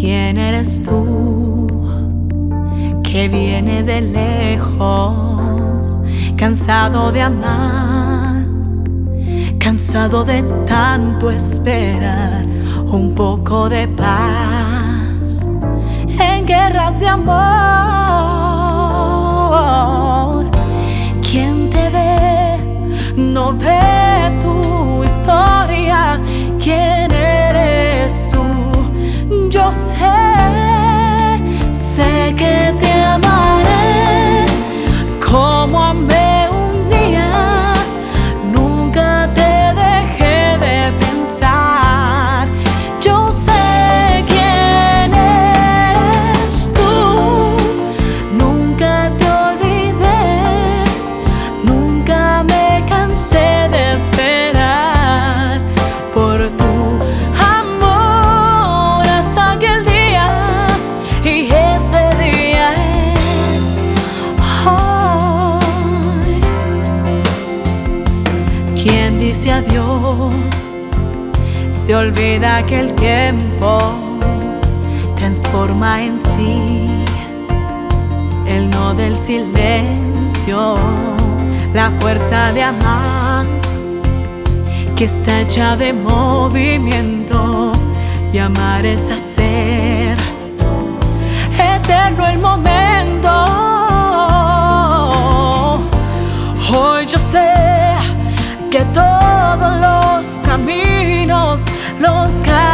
¿Quién eres tú que viene de lejos, cansado de amar, cansado de tanto esperar un poco de paz en guerras de amor? ¿Quién te ve? No ve tu historia. ¿Quién eres tú? Yo sé que te amaré como amé un día. Nunca te dejé de pensar. Yo sé quién eres tú. Nunca te olvidé. Nunca me cansé de esperar por tu amor hasta aquel día. Y ese día es hoy. Quien dice adiós se olvida que el tiempo transforma en sí el no del silencio, la fuerza de amar que está hecha de movimiento, y amar es hacer eterno el momento. Hoy yo sé que todos los caminos, los